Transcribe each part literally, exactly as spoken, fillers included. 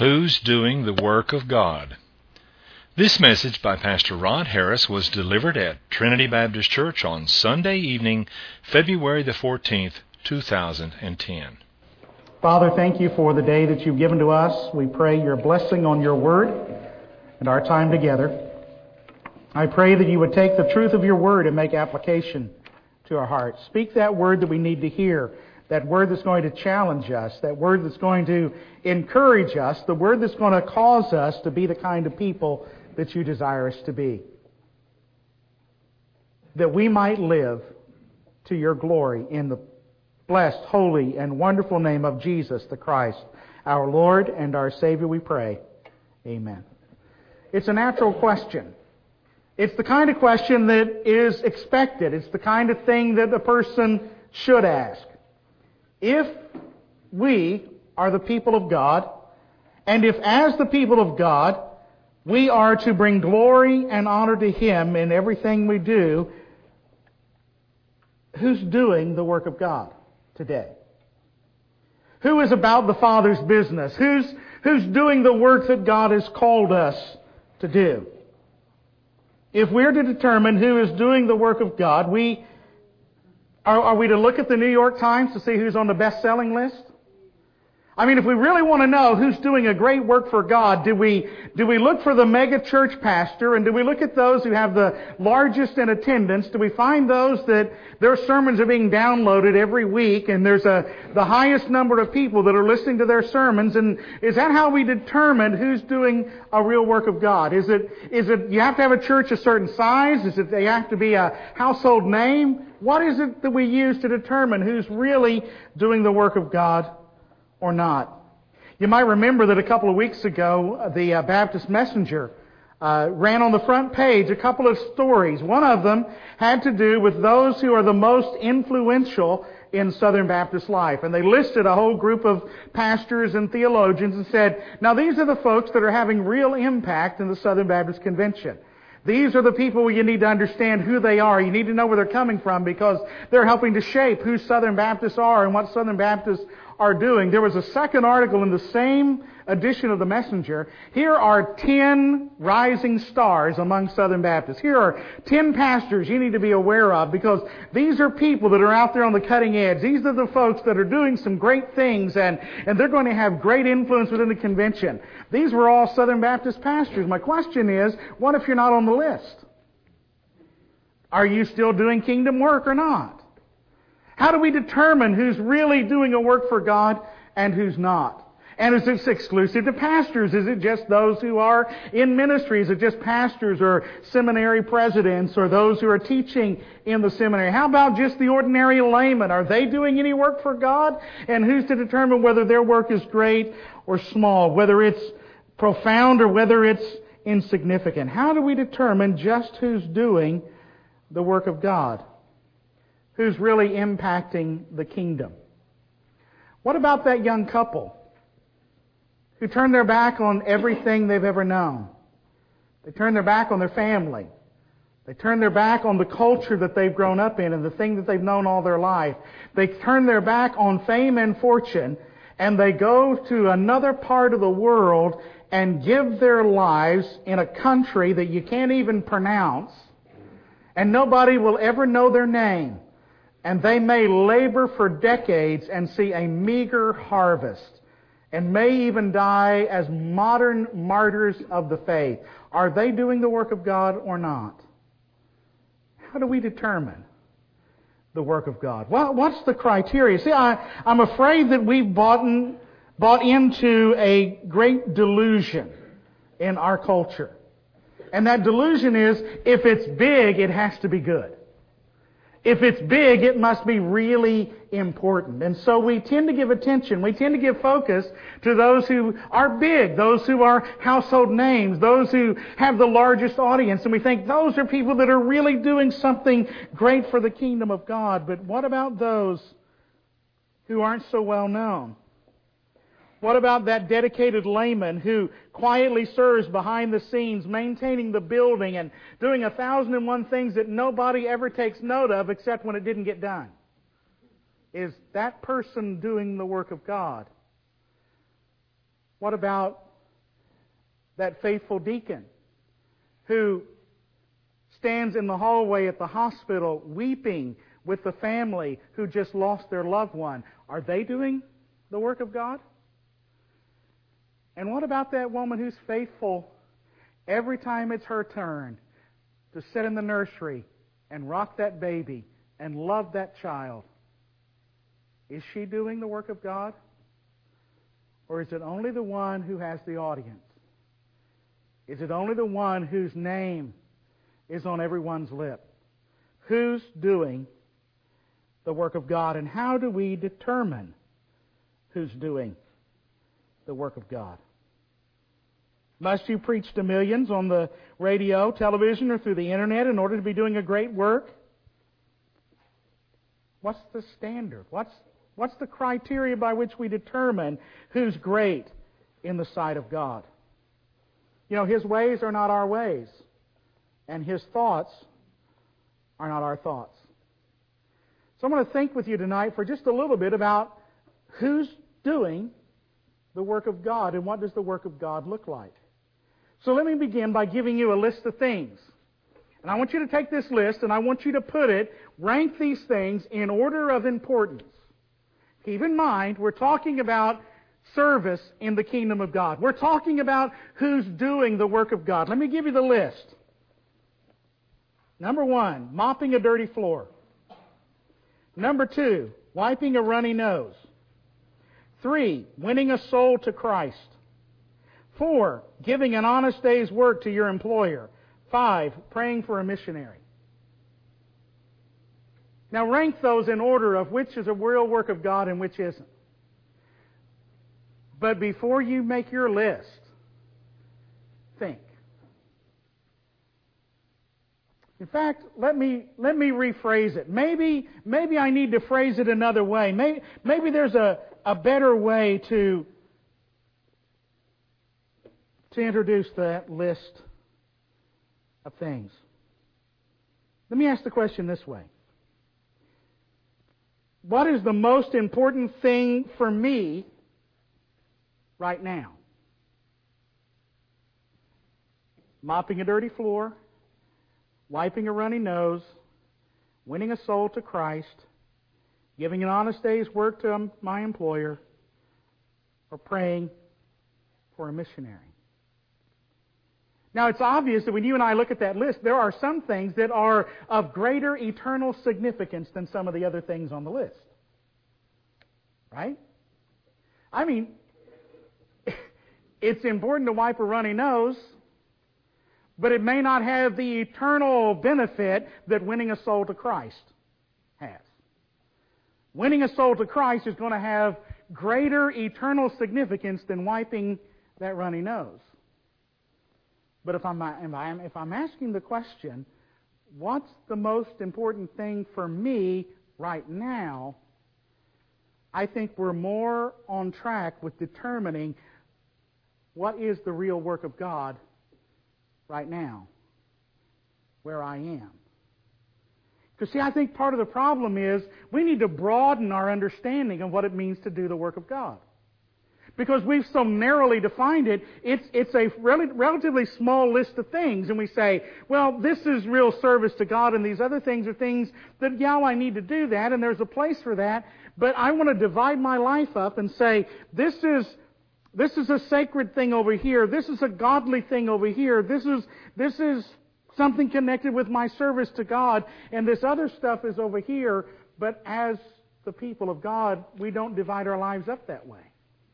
Who's Doing the Work of God? This message by Pastor Rod Harris was delivered at Trinity Baptist Church on Sunday evening, February the fourteenth, two thousand ten. Father, thank you for the day that you've given to us. We pray your blessing on your word and our time together. I pray that you would take the truth of your word and make application to our hearts. Speak that word that we need to hear, that word that's going to challenge us, that word that's going to encourage us, the word that's going to cause us to be the kind of people that you desire us to be. That we might live to your glory in the blessed, holy, and wonderful name of Jesus the Christ, our Lord and our Savior, we pray. Amen. It's a natural question. It's the kind of question that is expected. It's the kind of thing that a person should ask. If we are the people of God, and if as the people of God, we are to bring glory and honor to Him in everything we do, who's doing the work of God today? Who is about the Father's business? Who's, who's doing the work that God has called us to do? If we're to determine who is doing the work of God, we are, are we to look at the New York Times to see who's on the best-selling list? I mean, if we really want to know who's doing a great work for God, do we do we look for the mega church pastor, and do we look at those who have the largest in attendance? Do we find those that their sermons are being downloaded every week, and there's a the highest number of people that are listening to their sermons? And is that how we determine who's doing a real work of God? Is it is it you have to have a church a certain size? Is it they have to be a household name? What is it that we use to determine who's really doing the work of God or not? You might remember that a couple of weeks ago, the uh, Baptist Messenger uh, ran on the front page a couple of stories. One of them had to do with those who are the most influential in Southern Baptist life. And they listed a whole group of pastors and theologians and said, now these are the folks that are having real impact in the Southern Baptist Convention. These are the people you need to understand who they are. You need to know where they're coming from, because they're helping to shape who Southern Baptists are and what Southern Baptists are doing. There was a second article in the same edition of the Messenger. Here are ten rising stars among Southern Baptists. Here are ten pastors you need to be aware of, because these are people that are out there on the cutting edge. These are the folks that are doing some great things, and, and they're going to have great influence within the convention. These were all Southern Baptist pastors. My question is, what if you're not on the list? Are you still doing kingdom work or not? How do we determine who's really doing a work for God and who's not? And is it exclusive to pastors? Is it just those who are in ministry? Is it just pastors or seminary presidents or those who are teaching in the seminary? How about just the ordinary layman? Are they doing any work for God? And who's to determine whether their work is great or small, whether it's profound or whether it's insignificant? How do we determine just who's doing the work of God? Who's really impacting the kingdom? What about that young couple who turned their back on everything they've ever known? They turned their back on their family. They turned their back on the culture that they've grown up in and the thing that they've known all their life. They turn their back on fame and fortune, and they go to another part of the world and give their lives in a country that you can't even pronounce, and nobody will ever know their name. And they may labor for decades and see a meager harvest, and may even die as modern martyrs of the faith. Are they doing the work of God or not? How do we determine the work of God? Well, what's the criteria? See, I, I'm afraid that we've bought, in, bought into a great delusion in our culture. And that delusion is, if it's big, it has to be good. If it's big, it must be really important. And so we tend to give attention, we tend to give focus to those who are big, those who are household names, those who have the largest audience. And we think those are people that are really doing something great for the kingdom of God. But what about those who aren't so well known? What about that dedicated layman who quietly serves behind the scenes, maintaining the building and doing a thousand and one things that nobody ever takes note of except when it didn't get done? Is that person doing the work of God? What about That faithful deacon who stands in the hallway at the hospital weeping with the family who just lost their loved one. Are they doing the work of God? And what about that woman who's faithful every time it's her turn to sit in the nursery and rock that baby and love that child? Is she doing the work of God? Or is it only the one who has the audience? Is it only the one whose name is on everyone's lip? Who's doing the work of God? And how do we determine who's doing the work of God? Must you preach to millions on the radio, television, or through the internet in order to be doing a great work? What's the standard? What's, what's the criteria by which we determine who's great in the sight of God? You know, His ways are not our ways, and His thoughts are not our thoughts. So I'm going to think with you tonight for just a little bit about who's doing the work of God and what does the work of God look like. So let me begin by giving you a list of things. And I want you to take this list and I want you to put it, rank these things in order of importance. Keep in mind, we're talking about service in the kingdom of God. We're talking about who's doing the work of God. Let me give you the list. Number one, mopping a dirty floor. Number two, wiping a runny nose. Three, winning a soul to Christ. Four, giving an honest day's work to your employer. Five, praying for a missionary. Now rank those in order of which is a real work of God and which isn't. But before you make your list, think. In fact, let me let me rephrase it. Maybe maybe I need to phrase it another way. Maybe maybe there's a, a better way to to introduce that list of things. Let me ask the question this way. What is the most important thing for me right now? Mopping a dirty floor, wiping a runny nose, winning a soul to Christ, giving an honest day's work to my employer, or praying for a missionary. Now, it's obvious that when you and I look at that list, there are some things that are of greater eternal significance than some of the other things on the list. Right? I mean, it's important to wipe a runny nose, but it may not have the eternal benefit that winning a soul to Christ has. Winning a soul to Christ is going to have greater eternal significance than wiping that runny nose. But if I'm, if I'm asking the question, what's the most important thing for me right now, I think we're more on track with determining what is the real work of God right now, where I am. Because, see, I think part of the problem is we need to broaden our understanding of what it means to do the work of God. Because we've so narrowly defined it, it's, it's a rel- relatively small list of things. And we say, well, this is real service to God, and these other things are things that, yeah, I need to do that, and there's a place for that. But I want to divide my life up and say, this is this is a sacred thing over here. This is a godly thing over here. This is this is something connected with my service to God, and this other stuff is over here. But as the people of God, we don't divide our lives up that way.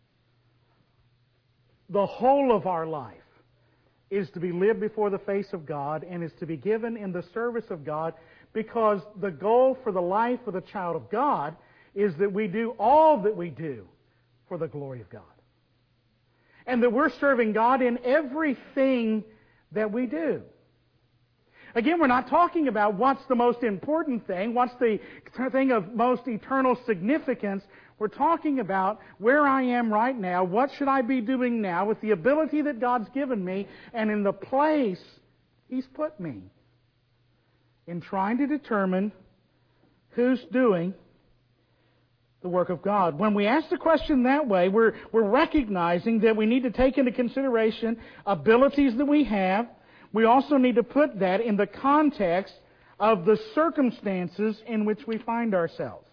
The whole of our life is to be lived before the face of God and is to be given in the service of God, because the goal for the life of the child of God is that we do all that we do for the glory of God. And that we're serving God in everything that we do. Again, we're not talking about what's the most important thing, what's the thing of most eternal significance. We're talking about where I am right now, what should I be doing now with the ability that God's given me and in the place He's put me, in trying to determine who's doing the the work of God. When we ask the question that way, we're, we're recognizing that we need to take into consideration abilities that we have. We also need to put that in the context of the circumstances in which we find ourselves.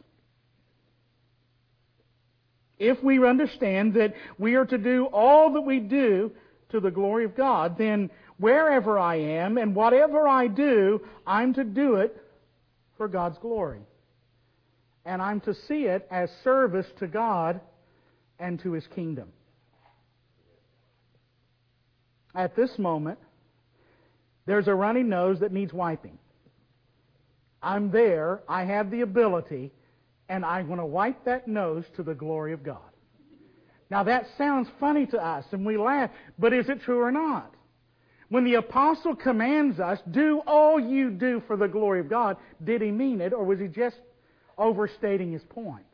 If we understand that we are to do all that we do to the glory of God, then wherever I am and whatever I do, I'm to do it for God's glory. And I'm to see it as service to God and to His kingdom. At this moment, there's a runny nose that needs wiping. I'm there, I have the ability, and I'm going to wipe that nose to the glory of God. Now that sounds funny to us, and we laugh, but is it true or not? When the apostle commands us, do all you do for the glory of God, did he mean it, or was he just overstating his point?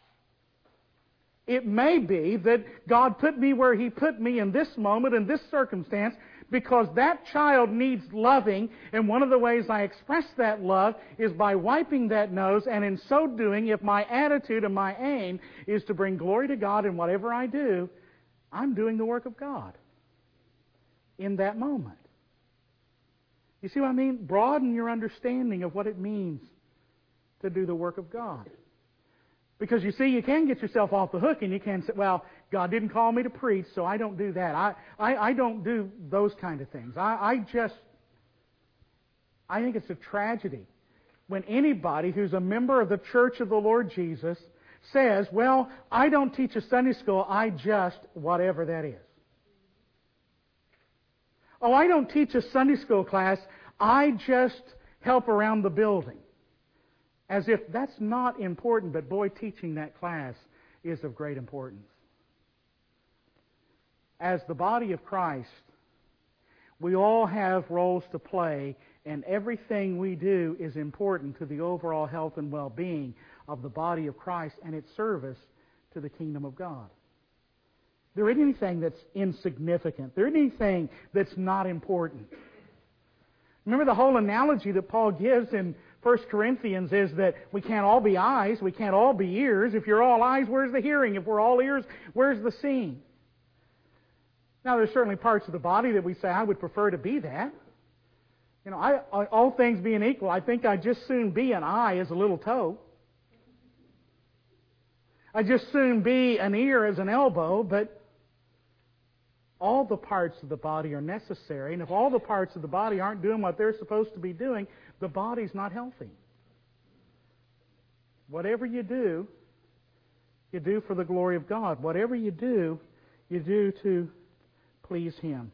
It may be that God put me where He put me in this moment, in this circumstance, because that child needs loving, and one of the ways I express that love is by wiping that nose, and in so doing, if my attitude and my aim is to bring glory to God in whatever I do, I'm doing the work of God in that moment. You see what I mean? Broaden your understanding of what it means to do the work of God. Because you see, you can get yourself off the hook and you can say, well, God didn't call me to preach, so I don't do that. I, I, I don't do those kind of things. I, I just, I think it's a tragedy when anybody who's a member of the Church of the Lord Jesus says, well, I don't teach a Sunday school, I just, whatever that is. Oh, I don't teach a Sunday school class, I just help around the building. As if that's not important, but boy, teaching that class is of great importance. As the body of Christ, we all have roles to play, and everything we do is important to the overall health and well-being of the body of Christ and its service to the kingdom of God. There isn't anything that's insignificant. There isn't anything that's not important. Remember the whole analogy that Paul gives in First Corinthians is that we can't all be eyes, we can't all be ears. If you're all eyes, where's the hearing? If we're all ears, where's the seeing? Now, there's certainly parts of the body that we say, I would prefer to be that. You know, I, all things being equal, I think I'd just soon be an eye as a little toe. I'd just soon be an ear as an elbow, but all the parts of the body are necessary, and if all the parts of the body aren't doing what they're supposed to be doing, the body's not healthy. Whatever you do, you do for the glory of God. Whatever you do, you do to please Him.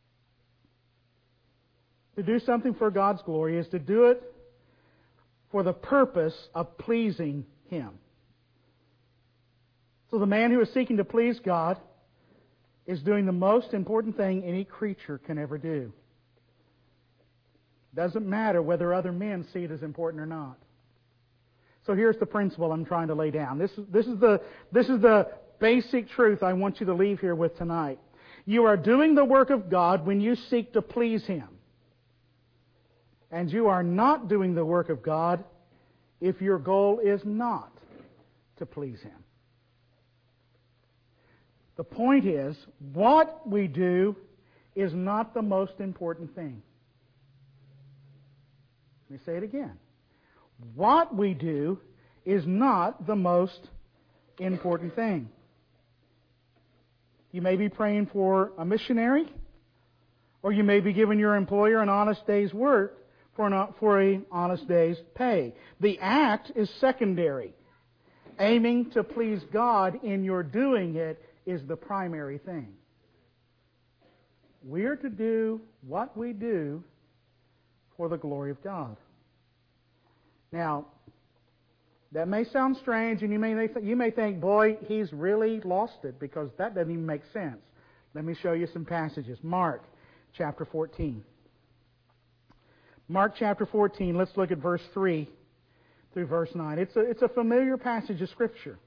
To do something for God's glory is to do it for the purpose of pleasing Him. So the man who is seeking to please God is doing the most important thing any creature can ever do. Doesn't matter whether other men see it as important or not. So here's the principle I'm trying to lay down. This is, this is the, this is the basic truth I want you to leave here with tonight. You are doing the work of God when you seek to please Him. And you are not doing the work of God if your goal is not to please Him. The point is, what we do is not the most important thing. Let me say it again. What we do is not the most important thing. You may be praying for a missionary, or you may be giving your employer an honest day's work for an, for an honest day's pay. The act is secondary. Aiming to please God in your doing it is the primary thing. We are to do what we do for the glory of God. Now, that may sound strange, and you may you may think, boy, he's really lost it, because that doesn't even make sense. Let me show you some passages. Mark chapter fourteen. Mark chapter fourteen, let's look at verse three through verse nine. It's a, it's a familiar passage of Scripture.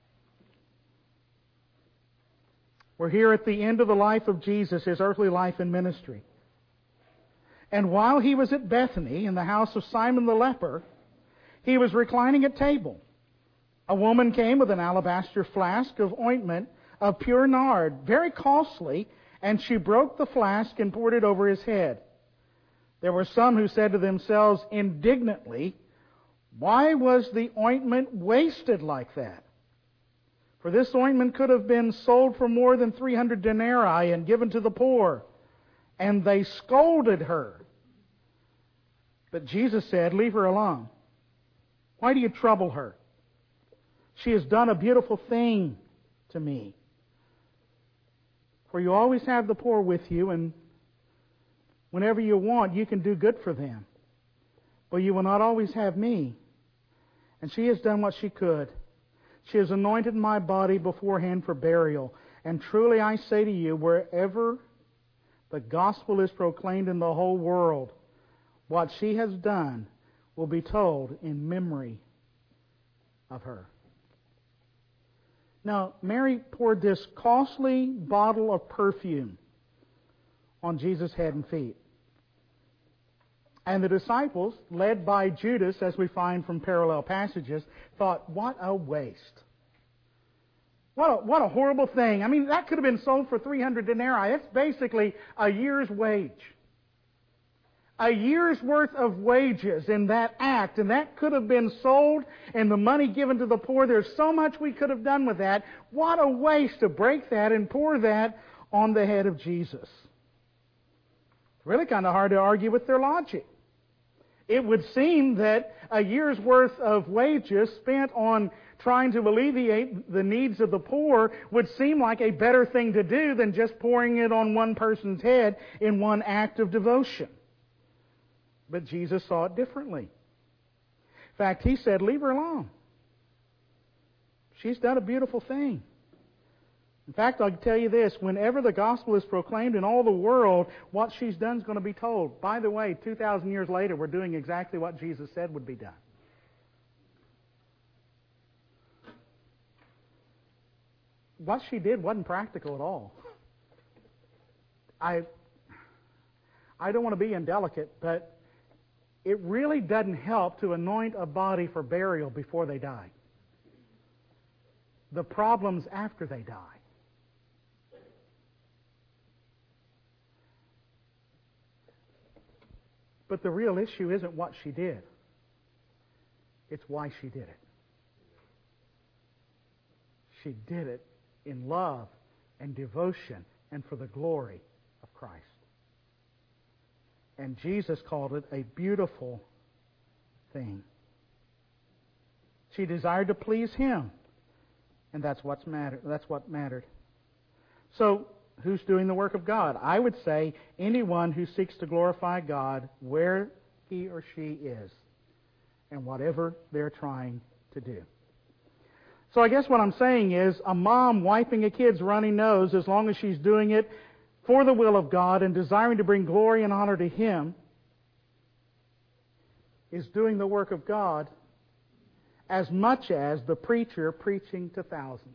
We're here at the end of the life of Jesus, His earthly life and ministry. And while He was at Bethany, in the house of Simon the leper, He was reclining at table. A woman came with an alabaster flask of ointment of pure nard, very costly, and she broke the flask and poured it over his head. There were some who said to themselves indignantly, "Why was the ointment wasted like that? For this ointment could have been sold for more than three hundred denarii and given to the poor." And they scolded her. But Jesus said, "Leave her alone. Why do you trouble her? She has done a beautiful thing to me. For you always have the poor with you, and whenever you want, you can do good for them. But you will not always have me. And she has done what she could. She has anointed my body beforehand for burial. And truly I say to you, wherever the gospel is proclaimed in the whole world, what she has done will be told in memory of her." Now, Mary poured this costly bottle of perfume on Jesus' head and feet. And the disciples, led by Judas, as we find from parallel passages, thought, what a waste. What a, what a horrible thing. I mean, that could have been sold for three hundred denarii. That's basically a year's wage. A year's worth of wages in that act, and that could have been sold and the money given to the poor. There's so much we could have done with that. What a waste to break that and pour that on the head of Jesus. It's really kind of hard to argue with their logic. It would seem that a year's worth of wages spent on trying to alleviate the needs of the poor would seem like a better thing to do than just pouring it on one person's head in one act of devotion. But Jesus saw it differently. In fact, He said, "Leave her alone. She's done a beautiful thing." In fact, I'll tell you this, whenever the gospel is proclaimed in all the world, what she's done is going to be told. By the way, two thousand years later, we're doing exactly what Jesus said would be done. What she did wasn't practical at all. I, I don't want to be indelicate, but it really doesn't help to anoint a body for burial before they die. The problem's after they die. But the real issue isn't what she did. It's why she did it. She did it in love and devotion and for the glory of Christ. And Jesus called it a beautiful thing. She desired to please Him. And that's what's mattered. That's what mattered. So, who's doing the work of God? I would say anyone who seeks to glorify God where he or she is and whatever they're trying to do. So I guess what I'm saying is a mom wiping a kid's runny nose, as long as she's doing it for the will of God and desiring to bring glory and honor to Him, is doing the work of God as much as the preacher preaching to thousands.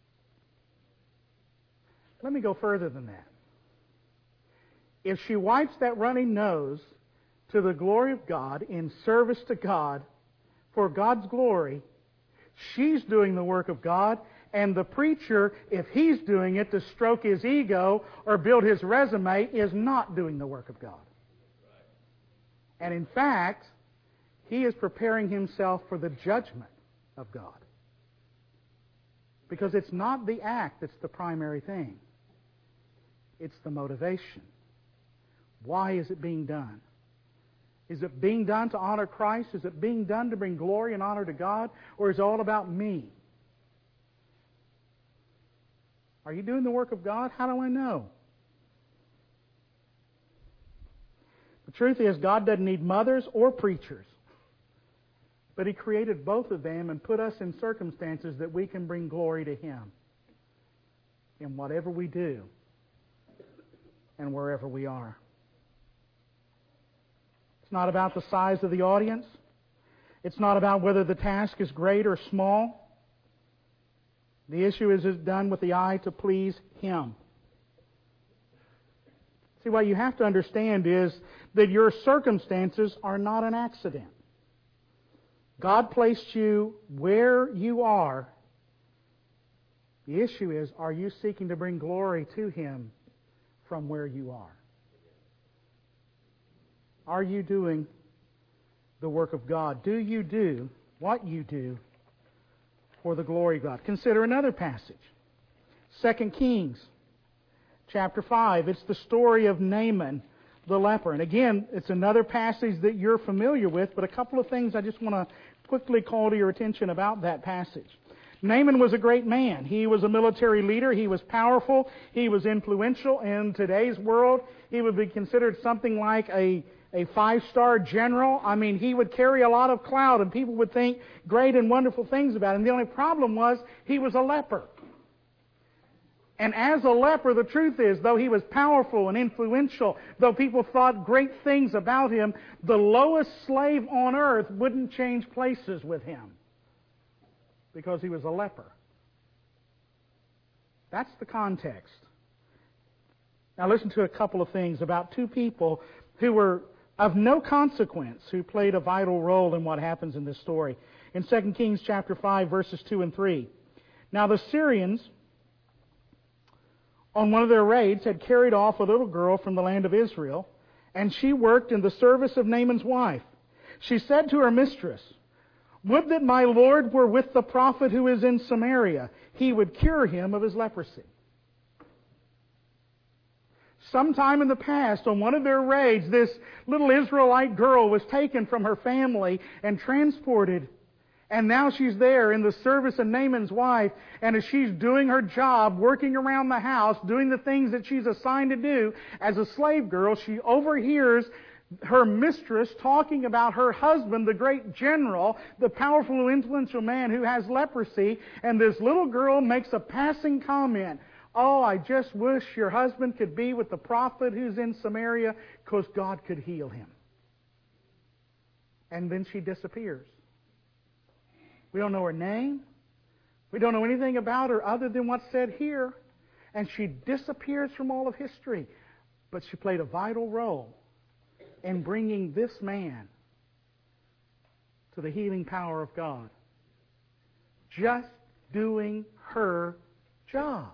Let me go further than that. If she wipes that runny nose to the glory of God, in service to God, for God's glory, she's doing the work of God, and the preacher, if he's doing it to stroke his ego or build his resume, is not doing the work of God. And in fact, he is preparing himself for the judgment of God. Because it's not the act that's the primary thing. It's the motivation. Why is it being done? Is it being done to honor Christ? Is it being done to bring glory and honor to God? Or is it all about me? Are you doing the work of God? How do I know? The truth is, God doesn't need mothers or preachers. But He created both of them and put us in circumstances that we can bring glory to Him in whatever we do and wherever we are. It's not about the size of the audience. It's not about whether the task is great or small. The issue is, is it done with the eye to please Him? See, what you have to understand is that your circumstances are not an accident. God placed you where you are. The issue is, are you seeking to bring glory to Him from where you are? Are you doing the work of God? Do you do what you do for the glory of God? Consider another passage. Second Kings chapter five. It's the story of Naaman the leper. And again, it's another passage that you're familiar with, but a couple of things I just want to quickly call to your attention about that passage. Naaman was a great man. He was a military leader. He was powerful. He was influential. In today's world, he would be considered something like a, a five-star general. I mean, he would carry a lot of clout, and people would think great and wonderful things about him. The only problem was he was a leper. And as a leper, the truth is, though he was powerful and influential, though people thought great things about him, the lowest slave on earth wouldn't change places with him because he was a leper. That's the context. Now listen to a couple of things about two people who were of no consequence, who played a vital role in what happens in this story. In Second Kings chapter five, verses two and three. Now the Syrians, on one of their raids, had carried off a little girl from the land of Israel, and she worked in the service of Naaman's wife. She said to her mistress, "Would that my Lord were with the prophet who is in Samaria. He would cure him of his leprosy." Sometime in the past, on one of their raids, this little Israelite girl was taken from her family and transported. And now she's there in the service of Naaman's wife, and as she's doing her job, working around the house, doing the things that she's assigned to do as a slave girl, she overhears her mistress talking about her husband, the great general, the powerful and influential man who has leprosy, and this little girl makes a passing comment. "Oh, I just wish your husband could be with the prophet who's in Samaria, because God could heal him." And then she disappears. We don't know her name. We don't know anything about her other than what's said here. And she disappears from all of history. But she played a vital role in bringing this man to the healing power of God. Just doing her job.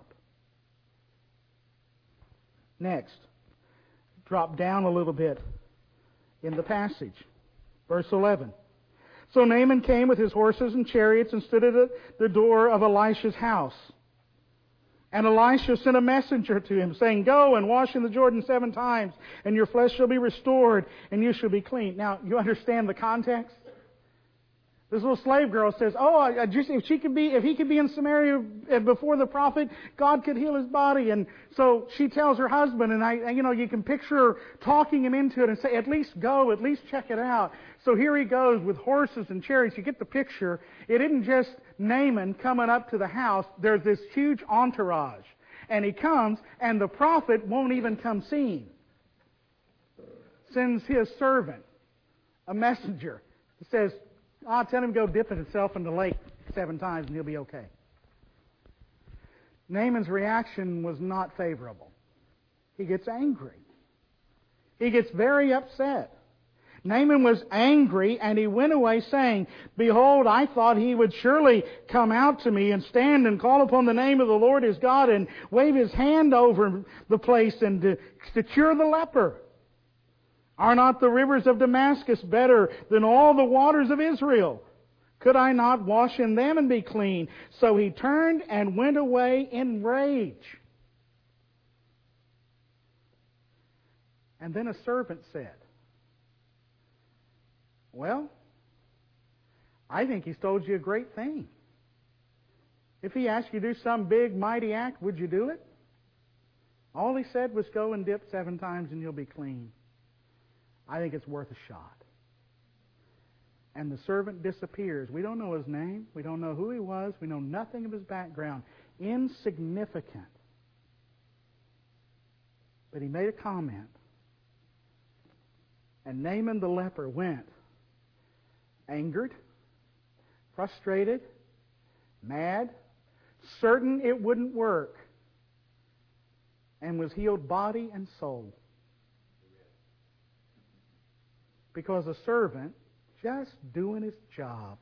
Next, drop down a little bit in the passage. Verse eleven. So Naaman came with his horses and chariots and stood at the door of Elisha's house. And Elisha sent a messenger to him, saying, "Go and wash in the Jordan seven times, and your flesh shall be restored, and you shall be clean." Now, you understand the context? This little slave girl says, "Oh, I, I just, if she could be, if he could be in Samaria before the prophet, God could heal his body." And so she tells her husband, and I, you know, you can picture her talking him into it and say, "At least go, at least check it out." So here he goes with horses and chariots. You get the picture. It isn't just Naaman coming up to the house. There's this huge entourage, and he comes, and the prophet won't even come see him. Sends his servant, a messenger, that says, "I'll tell him to go dip himself in the lake seven times and he'll be okay." Naaman's reaction was not favorable. He gets angry. He gets very upset. Naaman was angry, and he went away saying, "Behold, I thought he would surely come out to me and stand and call upon the name of the Lord his God and wave his hand over the place and to, to cure the leper. Are not the rivers of Damascus better than all the waters of Israel? Could I not wash in them and be clean?" So he turned and went away in rage. And then a servant said, "Well, I think he's told you a great thing. If he asked you to do some big, mighty act, would you do it? All he said was go and dip seven times and you'll be clean. I think it's worth a shot." And the servant disappears. We don't know his name. We don't know who he was. We know nothing of his background. Insignificant. But he made a comment. And Naaman the leper went angered, frustrated, mad, certain it wouldn't work, and was healed body and soul. Because a servant just doing his job,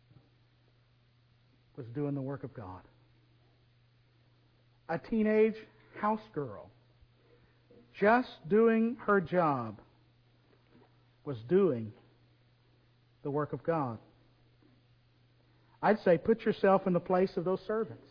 was doing the work of God. A teenage house girl, just doing her job, was doing the work of God. I'd say put yourself in the place of those servants.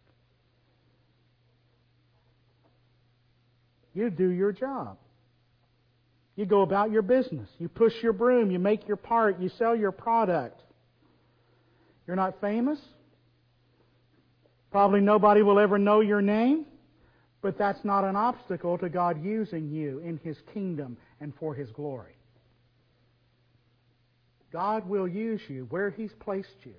You do your job. You go about your business. You push your broom. You make your part. You sell your product. You're not famous. Probably nobody will ever know your name. But that's not an obstacle to God using you in His kingdom and for His glory. God will use you where He's placed you.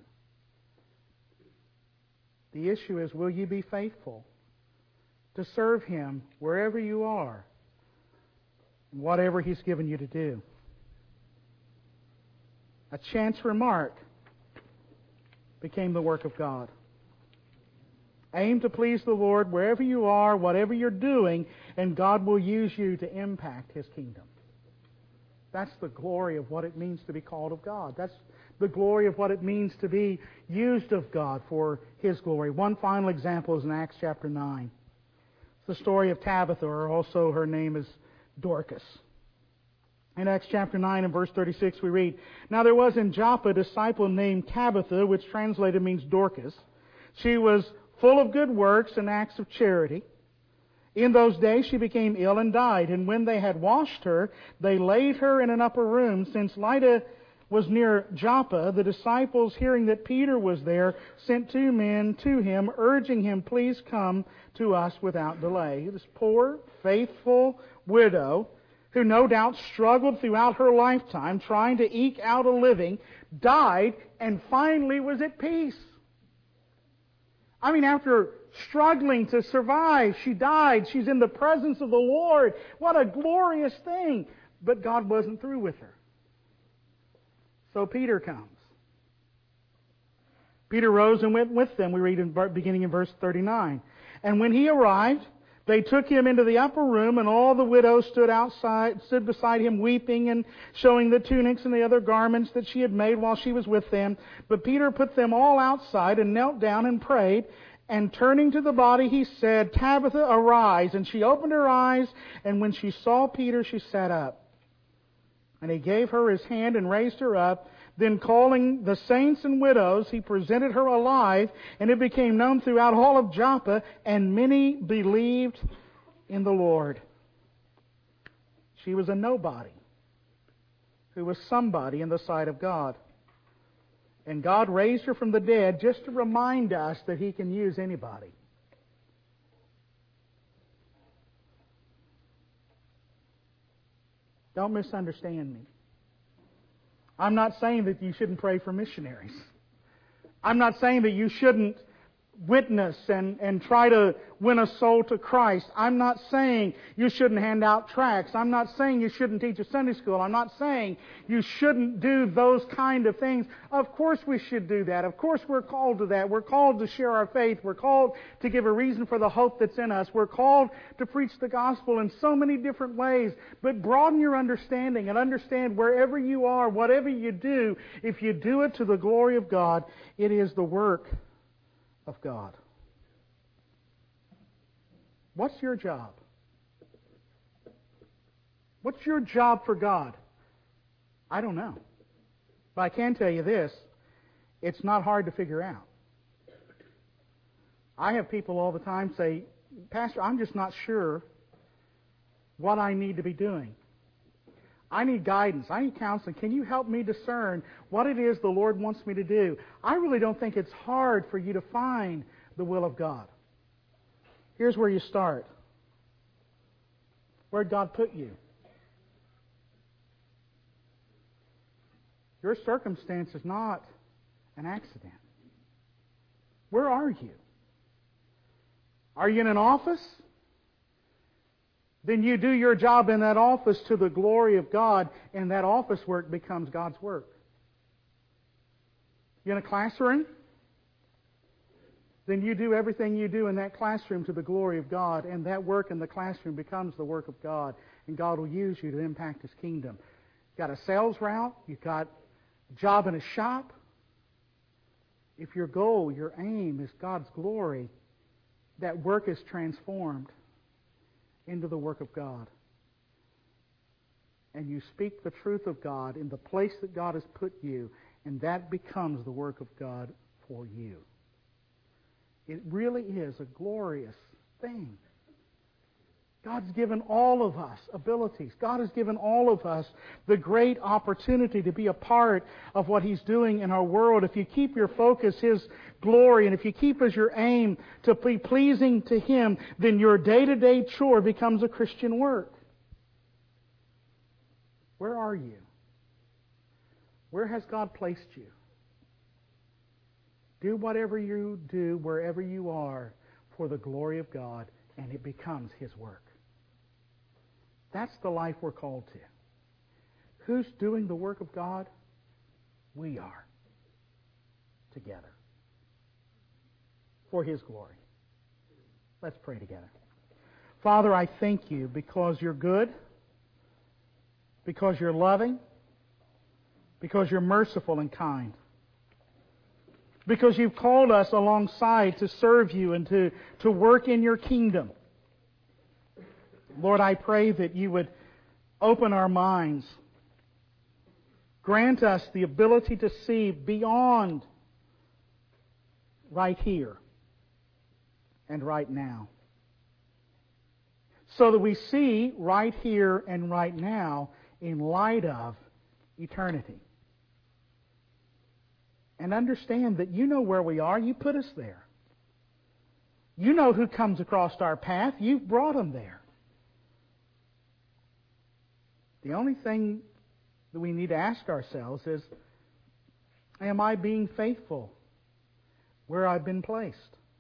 The issue is, will you be faithful to serve Him wherever you are, and whatever He's given you to do? A chance remark became the work of God. Aim to please the Lord wherever you are, whatever you're doing, and God will use you to impact His kingdom. That's the glory of what it means to be called of God. That's the glory of what it means to be used of God for His glory. One final example is in Acts chapter nine. It's the story of Tabitha, or also her name is Dorcas. In Acts chapter nine and verse thirty-six we read, "Now there was in Joppa a disciple named Tabitha," which translated means Dorcas. "She was full of good works and acts of charity. In those days she became ill and died, and when they had washed her, they laid her in an upper room. Since Lydda was near Joppa, the disciples, hearing that Peter was there, sent two men to him, urging him, 'Please come to us without delay.'" This poor, faithful widow, who no doubt struggled throughout her lifetime trying to eke out a living, died and finally was at peace. I mean, after struggling to survive, she died. She's in the presence of the Lord. What a glorious thing. But God wasn't through with her. So Peter comes. Peter rose and went with them, we read in beginning in verse thirty-nine. "And when he arrived, they took him into the upper room, and all the widows stood outside, stood beside him weeping and showing the tunics and the other garments that she had made while she was with them. But Peter put them all outside and knelt down and prayed. And turning to the body, he said, 'Tabitha, arise.' And she opened her eyes, and when she saw Peter, she sat up. And he gave her his hand and raised her up. Then calling the saints and widows, he presented her alive, and it became known throughout all of Joppa, and many believed in the Lord." She was a nobody who was somebody in the sight of God. And God raised her from the dead just to remind us that He can use anybody. Don't misunderstand me. I'm not saying that you shouldn't pray for missionaries. I'm not saying that you shouldn't witness and, and try to win a soul to Christ. I'm not saying you shouldn't hand out tracts. I'm not saying you shouldn't teach a Sunday school. I'm not saying you shouldn't do those kind of things. Of course we should do that. Of course we're called to that. We're called to share our faith. We're called to give a reason for the hope that's in us. We're called to preach the gospel in so many different ways. But broaden your understanding and understand wherever you are, whatever you do, if you do it to the glory of God, it is the work of God. What's your job? What's your job for God? I don't know. But I can tell you this, it's not hard to figure out. I have people all the time say, "Pastor, I'm just not sure what I need to be doing. I need guidance. I need counseling. Can you help me discern what it is the Lord wants me to do?" I really don't think it's hard for you to find the will of God. Here's where you start. Where'd God put you? Your circumstance is not an accident. Where are you? Are you in an office? Then you do your job in that office to the glory of God, and that office work becomes God's work. You're in a classroom? Then you do everything you do in that classroom to the glory of God, and that work in the classroom becomes the work of God, and God will use you to impact His kingdom. You've got a sales route, you've got a job in a shop, if your goal, your aim is God's glory, that work is transformed into the work of God. And you speak the truth of God in the place that God has put you, and that becomes the work of God for you. It really is a glorious thing. God's given all of us abilities. God has given all of us the great opportunity to be a part of what He's doing in our world. If you keep your focus His glory, and if you keep as your aim to be pleasing to Him, then your day-to-day chore becomes a Christian work. Where are you? Where has God placed you? Do whatever you do, wherever you are, for the glory of God, and it becomes His work. That's the life we're called to. Who's doing the work of God? We are. Together. For His glory. Let's pray together. Father, I thank You because You're good, because You're loving, because You're merciful and kind, because You've called us alongside to serve You and to, to work in Your kingdom. Lord, I pray that You would open our minds. Grant us the ability to see beyond right here and right now. So that we see right here and right now in light of eternity. And understand that You know where we are. You put us there. You know who comes across our path. You've brought them there. The only thing that we need to ask ourselves is, am I being faithful where I've been placed?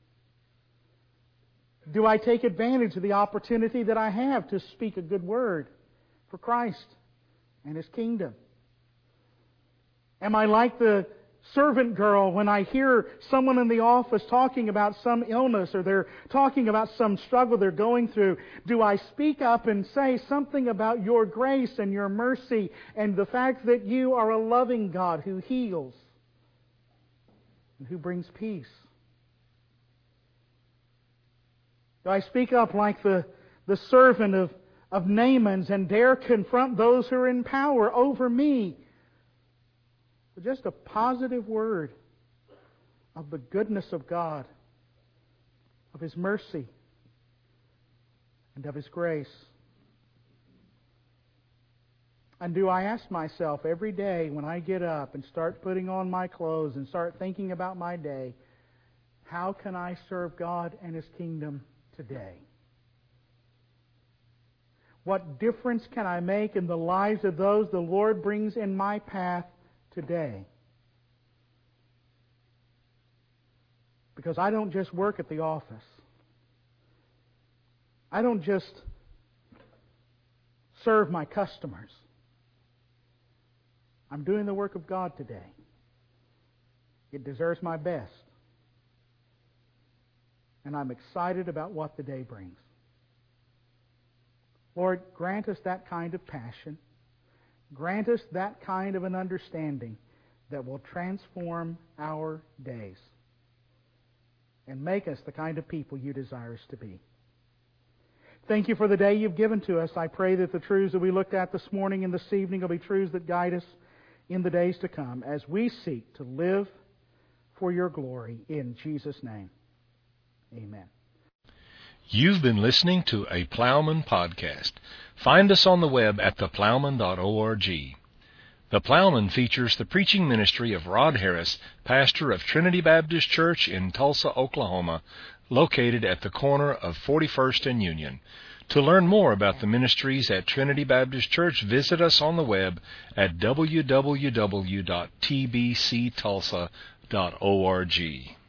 Do I take advantage of the opportunity that I have to speak a good word for Christ and His kingdom? Am I like the servant girl when I hear someone in the office talking about some illness or they're talking about some struggle they're going through? Do I speak up and say something about Your grace and Your mercy and the fact that You are a loving God who heals and who brings peace? Do I speak up like the, the servant of, of Naaman's and dare confront those who are in power over me? But just a positive word of the goodness of God, of His mercy, and of His grace. And do I ask myself every day when I get up and start putting on my clothes and start thinking about my day, how can I serve God and His kingdom today? What difference can I make in the lives of those the Lord brings in my path today? Because I don't just work at the office. I don't just serve my customers. I'm doing the work of God today. It deserves my best. And I'm excited about what the day brings. Lord, grant us that kind of passion. Grant us that kind of an understanding that will transform our days and make us the kind of people You desire us to be. Thank You for the day You've given to us. I pray that the truths that we looked at this morning and this evening will be truths that guide us in the days to come as we seek to live for Your glory. In Jesus' name, amen. You've been listening to a Plowman podcast. Find us on the web at the plowman dot org. The Plowman features the preaching ministry of Rod Harris, pastor of Trinity Baptist Church in Tulsa, Oklahoma, located at the corner of forty-first and Union. To learn more about the ministries at Trinity Baptist Church, visit us on the web at w w w dot t b c tulsa dot org.